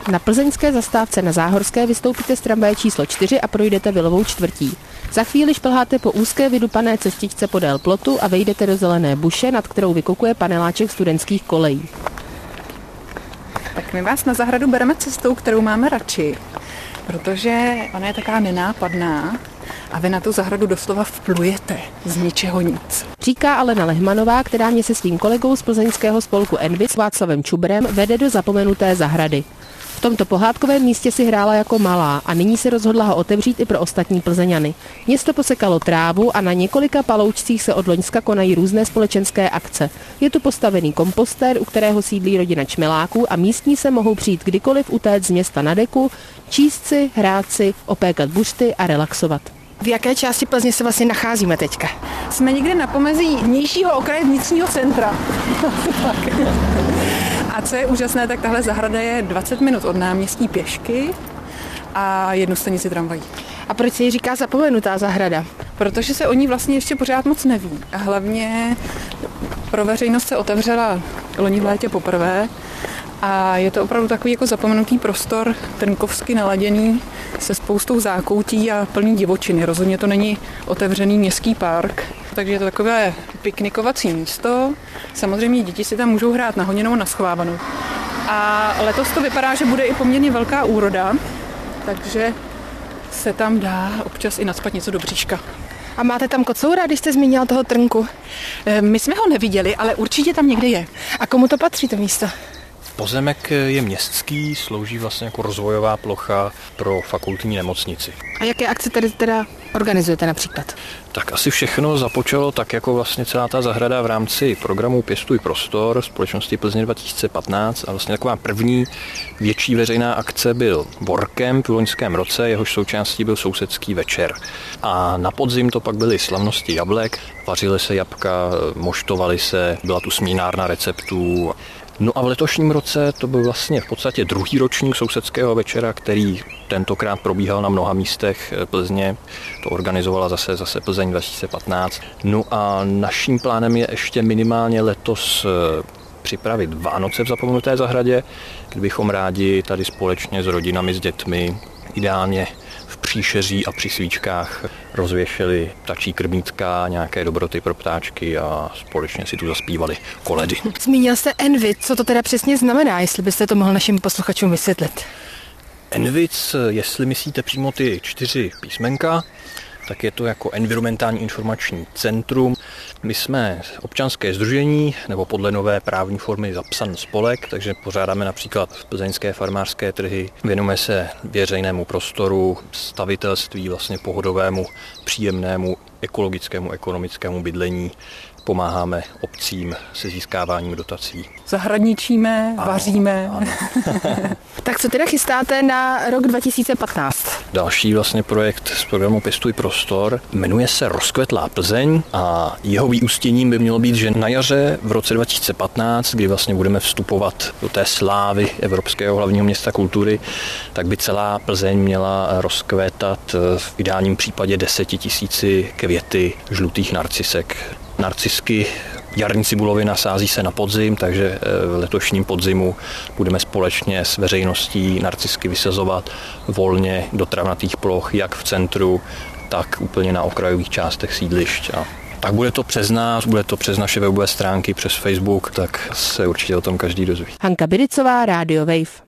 Na plzeňské zastávce na Záhorské vystoupíte z tramvaje číslo 4 a projdete Vilovou čtvrtí. Za chvíli šplháte po úzké vydupané cestičce podél plotu a vejdete do zelené buše, nad kterou vykukuje paneláček studentských kolejí. Tak my vás na zahradu bereme cestou, kterou máme radši, protože ona je taková nenápadná a vy na tu zahradu doslova vplujete z ničeho nic. Říká Alena Lehmanová, která mě se svým kolegou z plzeňského spolku Envy s Václavem Čubrem vede do zapomenuté zahrady. V tomto pohádkovém místě si hrála jako malá a nyní se rozhodla ho otevřít i pro ostatní Plzeňany. Město posekalo trávu a na několika paloučcích se od loňska konají různé společenské akce. Je tu postavený kompostér, u kterého sídlí rodina Čmeláků a místní se mohou přijít kdykoliv utéct z města na deku, číst si, hrát si, opékat buřty a relaxovat. V jaké části Plzně se vlastně nacházíme teďka? Jsme někde na pomezí vnějšího okraje vnitřního centra. A co je úžasné, tak tahle zahrada je 20 minut od náměstí pěšky a 1 stanici tramvají. A proč se jí říká zapomenutá zahrada? Protože se o ní vlastně ještě pořád moc neví. A hlavně pro veřejnost se otevřela loni v létě poprvé a je to opravdu takový jako zapomenutý prostor, trnkovsky naladěný se spoustou zákoutí a plný divočiny. Rozhodně to není otevřený městský park, takže je to takové piknikovací místo. Samozřejmě děti si tam můžou hrát na honěnou, na schovávanou. A letos to vypadá, že bude i poměrně velká úroda, takže se tam dá občas i nacpat něco do bříška. A máte tam kocoura, když jste zmínila toho trnku? My jsme ho neviděli, ale určitě tam někde je. A komu to patří to místo? Pozemek je městský, slouží vlastně jako rozvojová plocha pro fakultní nemocnici. A jaké akce tady teda organizujete například? Tak asi všechno započalo tak jako vlastně celá ta zahrada v rámci programu Pěstuj prostor společnosti Plzeň 2015 a vlastně taková první větší veřejná akce byl WarCamp v loňském roce, jehož součástí byl sousedský večer. A na podzim to pak byly slavnosti jablek, vařily se jabka, moštovaly se, byla tu směnárna receptů. No a v letošním roce to byl vlastně v podstatě druhý ročník sousedského večera, který tentokrát probíhal na mnoha místech Plzně. To organizovala zase Plzeň 2015. No a naším plánem je ještě minimálně letos připravit Vánoce v zapomenuté zahradě, kdybychom rádi tady společně s rodinami, s dětmi, ideálně v příšeří a při svíčkách rozvěšili ptačí krmítka, nějaké dobroty pro ptáčky a společně si tu zaspívali koledy. Zmínil jste Envy, co to teda přesně znamená, jestli byste to mohl našim posluchačům vysvětlit? Envic, jestli myslíte přímo ty 4 písmenka, tak je to jako environmentální informační centrum. My jsme občanské sdružení, nebo podle nové právní formy zapsan spolek, takže pořádáme například plzeňské farmářské trhy, věnujeme se veřejnému prostoru, stavitelství, vlastně pohodovému, příjemnému, ekologickému, ekonomickému bydlení. Pomáháme obcím se získáváním dotací. Zahradničíme, vaříme. Ano. Tak co teda chystáte na rok 2015? Další vlastně projekt z programu Pěstuj prostor jmenuje se Rozkvetlá Plzeň a jeho vyústěním by mělo být, že na jaře v roce 2015, kdy vlastně budeme vstupovat do té slávy Evropského hlavního města kultury, tak by celá Plzeň měla rozkvétat v ideálním případě 10 000 květy žlutých narcisek. Narcisky jarní cibulovina sází se na podzim, takže v letošním podzimu budeme společně s veřejností narcisky vysazovat volně do travnatých ploch, jak v centru, tak úplně na okrajových částech sídlišť. Tak bude to přes nás, bude to přes naše webové stránky, přes Facebook, tak se určitě o tom každý dozví. Hanka Biricová, Radio Wave.